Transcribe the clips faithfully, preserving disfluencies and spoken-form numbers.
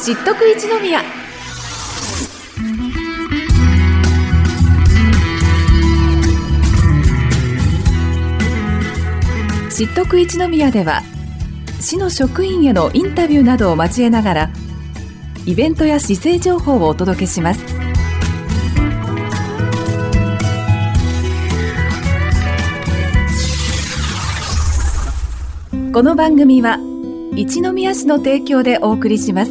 知っとく一宮。知っとく一宮では、市の職員へのインタビューなどを交えながら、イベントや市政情報をお届けします。この番組は一宮市の提供でお送りします。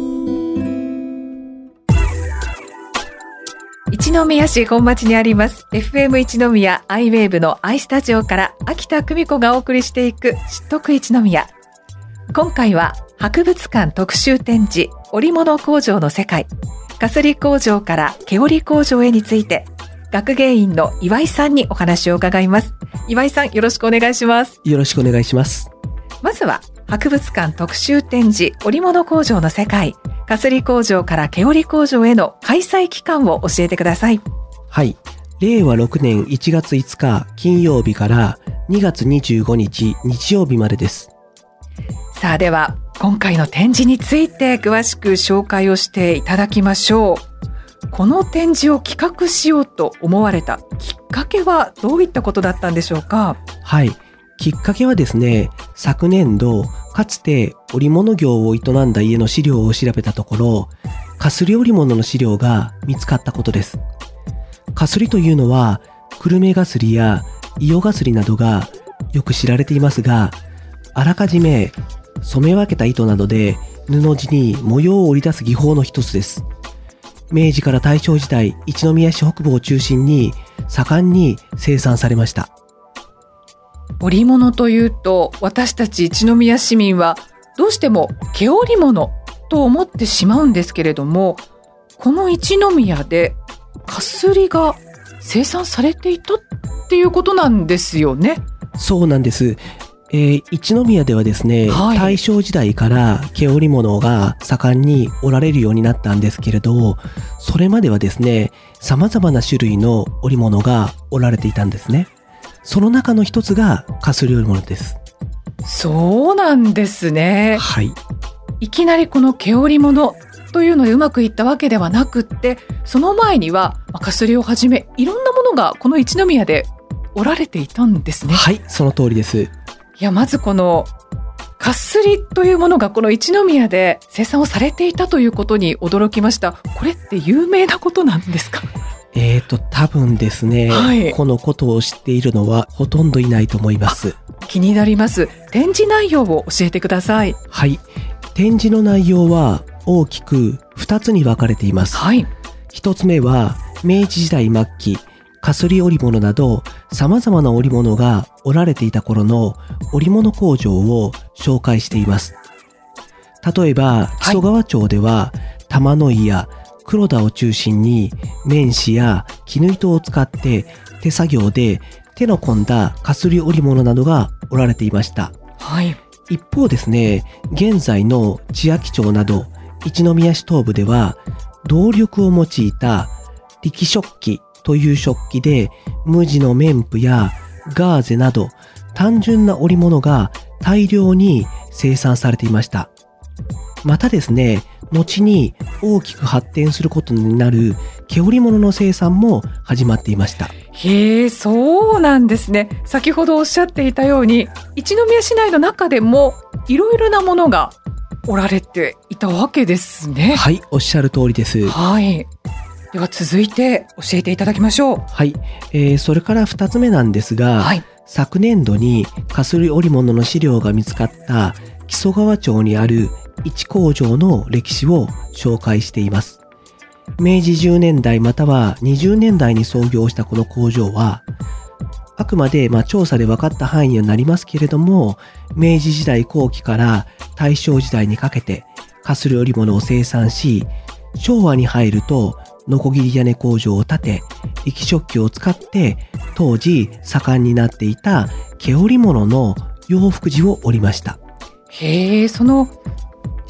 一宮市本町にあります エフエム 一宮アイウェーブのアイスタジオから秋田久美子がお送りしていく知っとく一宮。今回は博物館特集展示織物工場の世界、かすり工場から毛織工場へについて、学芸員の岩井さんにお話を伺います。岩井さん、よろしくお願いします。 よろしくお願いします。 まずは博物館特集展示織物工場の世界、かすり工場から毛織工場への開催期間を教えてください。 はい、れいわろくねんいちがついつか金曜日からにがつにじゅうごにち日曜日までです。 さあ、では今回の展示について詳しく紹介をしていただきましょう。この展示を企画しようと思われたきっかけはどういったことだったんでしょうか？ はい、きっかけはですね、昨年度かつて織物業を営んだ家の資料を調べたところ、かすり織物の資料が見つかったことです。かすりというのは久留米がすりや伊予がすりなどがよく知られていますが、あらかじめ染め分けた糸などで布地に模様を織り出す技法の一つです。明治から大正時代、一宮市北部を中心に盛んに生産されました。 織物というと、私たち一宮市民はどうしても毛織物と思ってしまうんですけれども、この一宮でかすりが生産されていたっていうことなんですよね。 そうなんです。えー、一宮ではですね、はい、大正時代から毛織物が盛んに織られるようになったんですけれど、それまではですね、様々な種類の織物が織られていたんですね。その中の一つがかすり織物です。 そうなんですね。 はい。 いきなりこの毛織物というのでうまくいったわけではなくって、その前にはかすりをはじめいろんなものがこの一宮で織られていたんですね。 はい、その通りです。 いや、まずこのかすりというものがこの一宮で生産をされていたということに驚きました。これって有名なことなんですか？ えーと、多分ですね、はい、このことを知っているのはほとんどいないと思います。 気になります。展示内容を教えてください。 はい。展示の内容は大きくふたつに分かれています。 はい。 ひとつめは、明治時代末期、かすり織物など様々な織物が織られていた頃の織物工場を紹介しています。例えば、木曽川町では、玉の井や黒田を中心に綿糸や絹糸を使って手作業で手の込んだかすり織物などが織られていました。 はい。 一方ですね、現在の千秋町など一宮市東部では動力を用いた力織機という織機で無地の綿布やガーゼなど単純な織物が大量に生産されていました。またですね、後に大きく発展することになる毛織物の生産も始まっていました。 へえ、そうなんですね。先ほどおっしゃっていたように、一宮市内の中でもいろいろなものが織られていたわけですね。 はい、おっしゃる通りです。 はい。では続いて教えていただきましょう。 はい、えー、それから二つ目なんですが、 はい、 昨年度にかすり織物の資料が見つかった木曽川町にある一工場の歴史を紹介しています。明治じゅうねんだいまたはにじゅうねんだいに創業したこの工場は、あくまでまあ調査で分かった範囲にはなりますけれども、明治時代後期から大正時代にかけてかすり織物を生産し、昭和に入るとノコギリ屋根工場を建て、力織機を使って当時盛んになっていた毛織物の洋服地を織りました。 へえ、その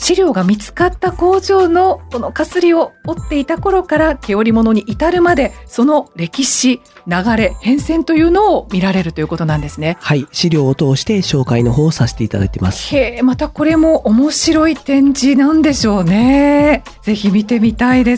資料が見つかった工場のこのかすりを織っていた頃から毛織物に至るまで、その歴史、流れ、変遷というのを見られるということなんですね。 はい、資料を通して紹介の方をさせていただいています。 へえ、またこれも面白い展示なんでしょうね。ぜひ見てみたいです。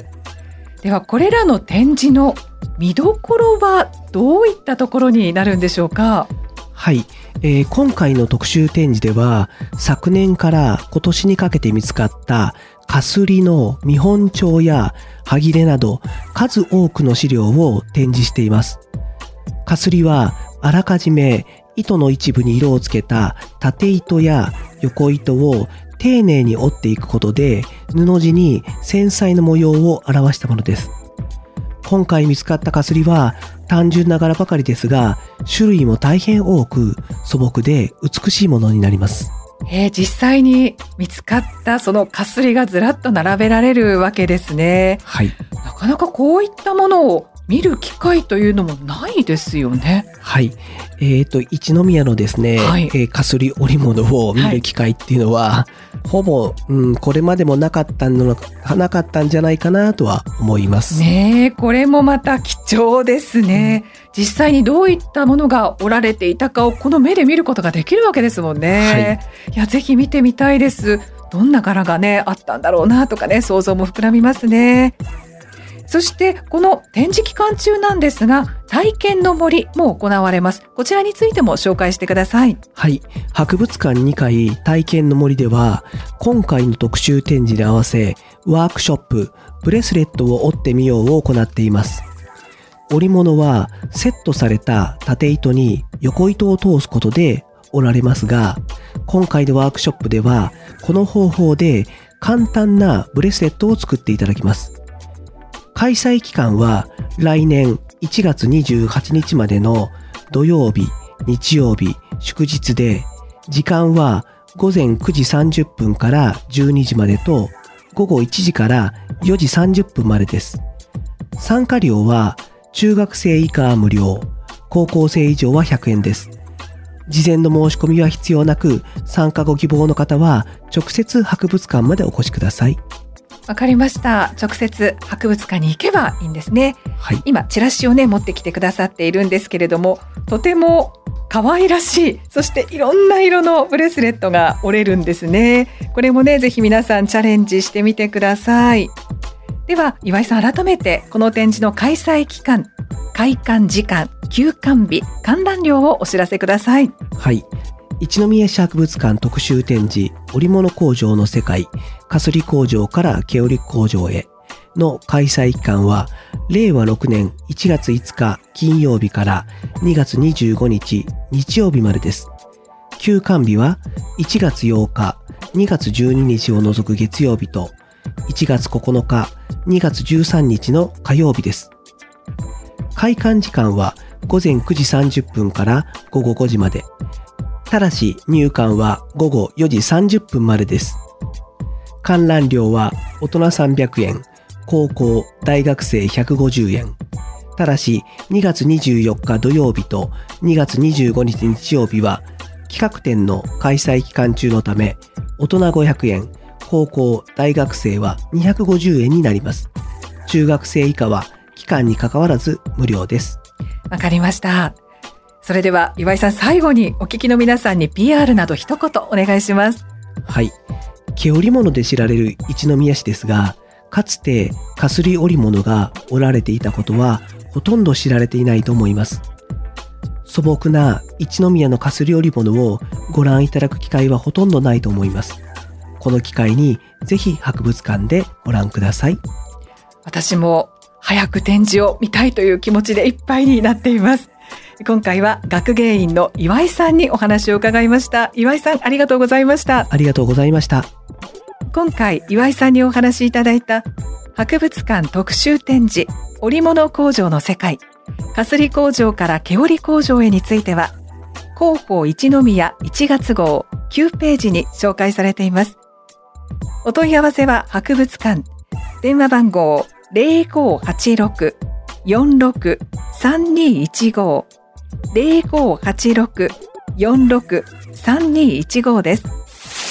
ではこれらの展示の見どころはどういったところになるんでしょうか？ はい、えー、今回の特集展示では昨年から今年にかけて見つかったかすりの見本帳やはぎれなど数多くの資料を展示しています。かすりはあらかじめ糸の一部に色をつけた縦糸や横糸を丁寧に織っていくことで布地に繊細な模様を表したものです。今回見つかったかすりは単純な柄ばかりですが、種類も大変多く素朴で美しいものになります。 えー、実際に見つかったそのかすりがずらっと並べられるわけですね。 はい。 なかなかこういったものを見る機会というのもないですよね。 はい。えっと、一宮のですね、 はい、 えー、かすり織物を見る機会っていうのは、はい、ほぼ、うん、これまでもなかったのなかったんじゃないかなとは思います。 ねえ、これもまた貴重ですね。うん、実際にどういったものが織られていたかをこの目で見ることができるわけですもんね。はい。いや、ぜひ見てみたいです。どんな柄がね、あったんだろうなとかね、想像も膨らみますね。そしてこの展示期間中なんですが、体験の森も行われます。こちらについても紹介してください。 はい。博物館にかい体験の森では、今回の特集展示に合わせ、ワークショップ、ブレスレットを織ってみようを行っています。織物はセットされた縦糸に横糸を通すことで織られますが、今回のワークショップでは、この方法で簡単なブレスレットを作っていただきます。開催期間は来年いちがつにじゅうはちにちまでの土曜日、日曜日、祝日で、時間はごぜんくじさんじゅっぷんからじゅうにじまでとごごいちじからよじさんじゅっぷんまでです。参加料は中学生以下は無料、高校生以上はひゃくえんです。事前の申し込みは必要なく、参加ご希望の方は直接博物館までお越しください。 わかりました。直接博物館に行けばいいんですね。 はい。 今チラシをね持ってきてくださっているんですけれども、とても可愛らしい、そしていろんな色のブレスレットが織れるんですね。これもねぜひ皆さんチャレンジしてみてください。では岩井さん、改めてこの展示の開催期間、開館時間、休館日、観覧料をお知らせください。 はい。一宮市博物館特集展示織物工場の世界、かすり工場から毛織工場への開催期間はれいわろくねんいちがついつか金曜日からにがつにじゅうごにち日曜日までです。休館日はいちがつようか、にがつじゅうににちを除く月曜日といちがつここのか、にがつじゅうさんにちの火曜日です。開館時間はごぜんくじさんじゅっぷんからごごごじまで。ただし入館はごごよじさんじゅっぷんまでです。観覧料は大人さんびゃくえん、高校・大学生ひゃくごじゅうえん。ただしにがつにじゅうよっか土曜日とにがつにじゅうごにち日曜日は企画展の開催期間中のため、大人ごひゃくえん、高校・大学生はにひゃくごじゅうえんになります。中学生以下は期間に関わらず無料です。 わかりました。それでは岩井さん、最後にお聞きの皆さんに ピーアール など一言お願いします。 はい。毛織物で知られる一宮市ですが、かつてかすり織物が織られていたことはほとんど知られていないと思います。素朴な一宮のかすり織物をご覧いただく機会はほとんどないと思います。この機会にぜひ博物館でご覧ください。 私も早く展示を見たいという気持ちでいっぱいになっています。今回は学芸員の岩井さんにお話を伺いました。岩井さん、ありがとうございました。 ありがとうございました。 今回岩井さんにお話いただいた博物館特集展示織物工場の世界、かすり工場から毛織工場へについては広報一宮いちがつごうきゅうページに紹介されています。お問い合わせは博物館、電話番号 ゼロごはちろく よんろく さんにいちご ゼロごはちろく よんろく さんにいちご です。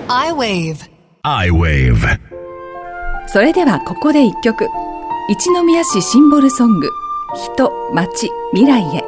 I-ウェーブ I-ウェーブそれではここで一曲、一宮市シンボルソング、人、町、未来へ。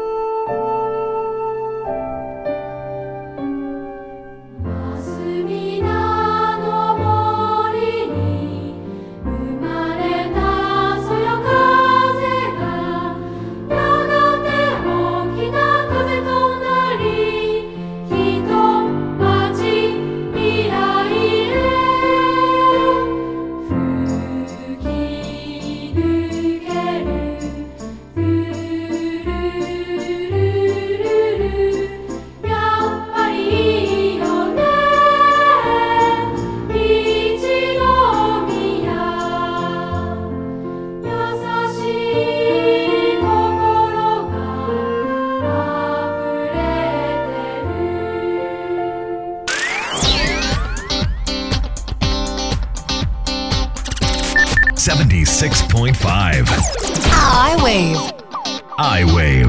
セブンティーシックスポイントファイブ I-ウェーブ I-ウェー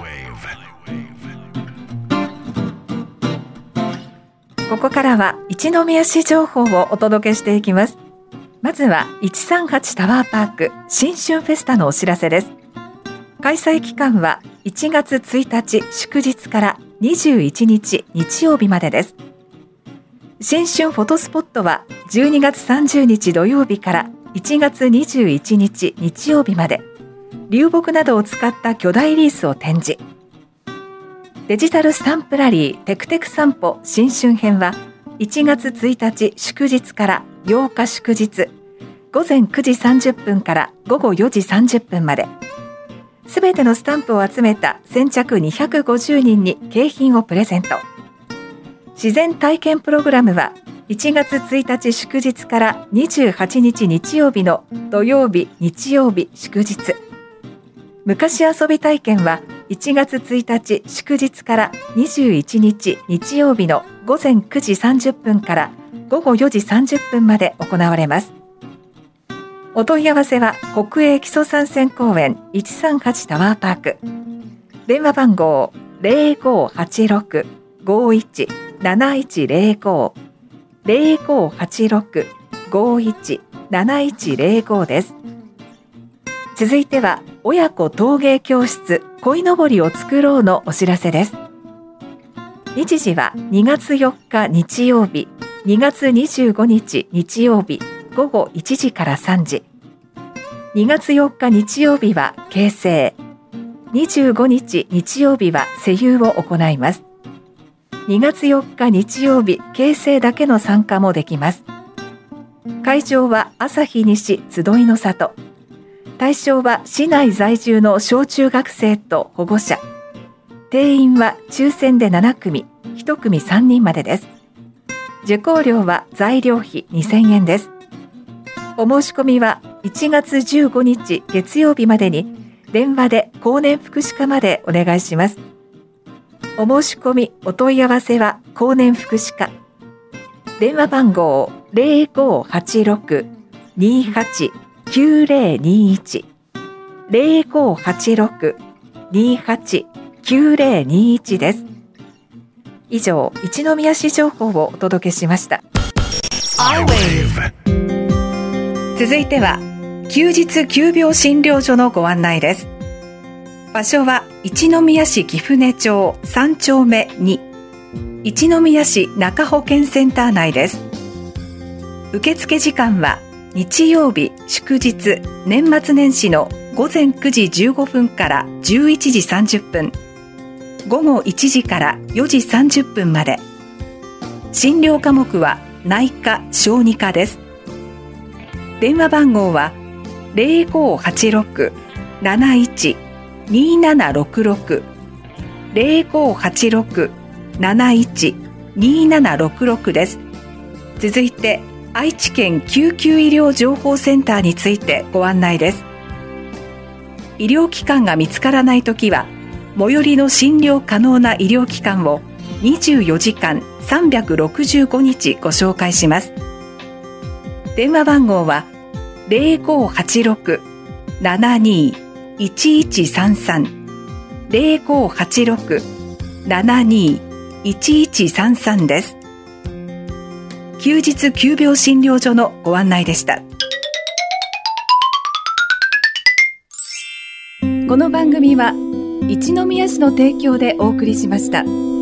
ブ。 ここからは一宮市情報をお届けしていきます。まずはいちさんはちタワーパーク新春フェスタのお知らせです。開催期間はいちがつついたち祝日からにじゅういちにち日曜日までです。新春フォトスポットはじゅうにがつさんじゅうにち土曜日からいちがつにじゅういちにち日曜日まで、流木などを使った巨大リースを展示。デジタルスタンプラリーテクテク散歩新春編はいちがつついたち祝日からようか祝日、ごぜんくじさんじゅっぷんからごごよじさんじゅっぷんまで。すべてのスタンプを集めた先着にひゃくごじゅうにんに景品をプレゼント。自然体験プログラムはいちがつついたち祝日からにじゅうはちにち日曜日の土曜日、日曜日、祝日。昔遊び体験はいちがつついたち祝日からにじゅういちにち日曜日のごぜんくじさんじゅっぷんからごごよじさんじゅっぷんまで行われます。お問い合わせは国営基礎山線公園いちさんはちタワーパーク。電話番号 ゼロごはちろく ごいち なないちゼロご ゼロごはちろく ごいち なないちゼロご です。続いては親子陶芸教室鯉のぼりを作ろうのお知らせです。日時はにがつよっか日曜日、にがつにじゅうごにち日曜日ごごいちじからさんじ。にがつよっか日曜日は形成、にじゅうごにち日曜日は施釉を行います。にがつよっか日曜日形成だけの参加もできます。会場は朝日西集いの里。対象は市内在住の小中学生と保護者。定員は抽選でななくみ、いちくみさんにんまでです。受講料は材料費にせんえんです。お申し込みはいちがつじゅうごにち月曜日までに電話で高年福祉課までお願いします。お申し込みお問い合わせは高年福祉課。電話番号 ゼロごはちろく にはち きゅうゼロにいち ゼロごはちろく にはち きゅうゼロにいち です。以上、一宮市情報をお届けしました。 I-ウェーブ続いては休日急病診療所のご案内です。場所は一宮市貴船町さんちょうめに、一宮市中保健センター内です。受付時間は日曜日、祝日、年末年始のごぜんくじじゅうごふんからじゅういちじさんじゅっぷん、ごごいちじからよじさんじゅっぷんまで。診療科目は内科・小児科です。電話番号はゼロごはちろく なないち にななろくろく ゼロごはちろく なないち にななろくろく です。続いて愛知県救急医療情報センターについてご案内です。医療機関が見つからないときは最寄りの診療可能な医療機関をにじゅうよじかんさんびゃくろくじゅうごにちご紹介します。電話番号はゼロごはちろく ななにいちいちさんさん ゼロごはちろく ななにいちいちさんさん です。 休日急病診療所のご案内でした。この番組は一宮市の提供でお送りしました。